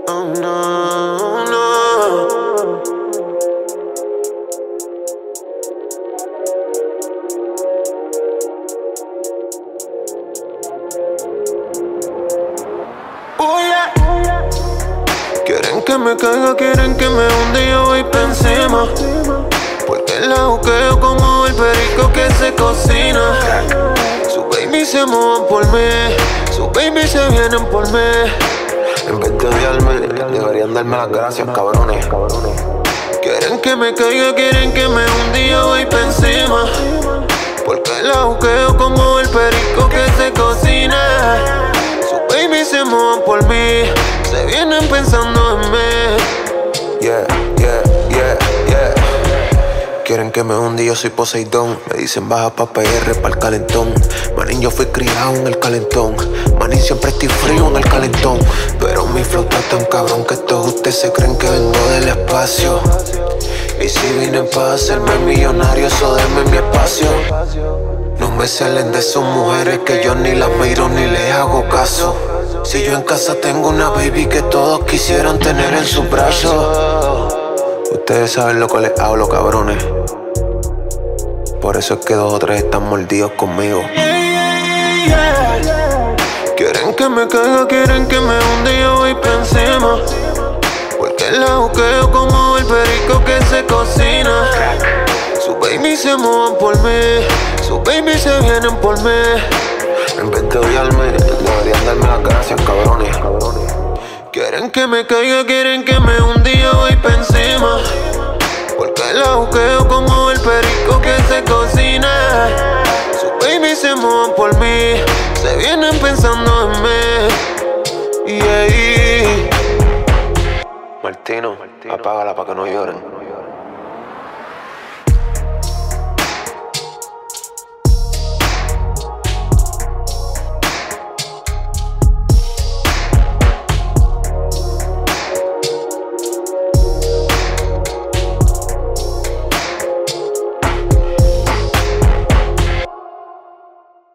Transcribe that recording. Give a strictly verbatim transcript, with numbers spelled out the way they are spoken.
Oh no, no. Oh yeah. Quieren que me caiga, quieren que me hunda y yo voy pa' encima. Porque la juqueo como el perico que se cocina. Su baby se mueven por mí, su baby se vienen por mí. En vez de odiarme, deberían darme las gracias, cabrones. Quieren que me caiga, quieren que me hunda y yo voy pa' encima. Porque la juqueo como el perico que se cocina. Su baby se mueven por mí, se vienen pensando en mí. Yeah, yeah, yeah, yeah. Quieren que me hunde y yo soy Poseidón. Me dicen baja pa' P R, pa'l calentón. Manín, yo fui criado en el calentón. Manín, siempre estoy frío en el calentón. Pero mi flow está tan cabrón que todos ustedes se creen que vengo del espacio. Y si vine pa' hacerme millonario, eso denme mi espacio. No me salen de sus mujeres que yo ni las miro ni les hago caso. Si yo en casa tengo una baby que todos quisieran tener en sus brazos. Ustedes saben lo que les hablo, cabrones. Por eso es que dos o tres están mordidos conmigo. Yeah, yeah. Quieren que me caiga, quieren que me hunda y yo voy pa' encima. Porque la juqueo como el perico que se cocina. Su baby se mueven por mí, su baby se vienen por mí. En vez de odiarme, deberían darme las gracias, cabrones. Quieren que me caiga, quieren que me hunda y yo voy pa' encima. Porque la juqueo como el perico que se cocina. Su baby se mueven por mí, se vienen pensando en mí. Yeah. Martino, apágala pa' que no lloren.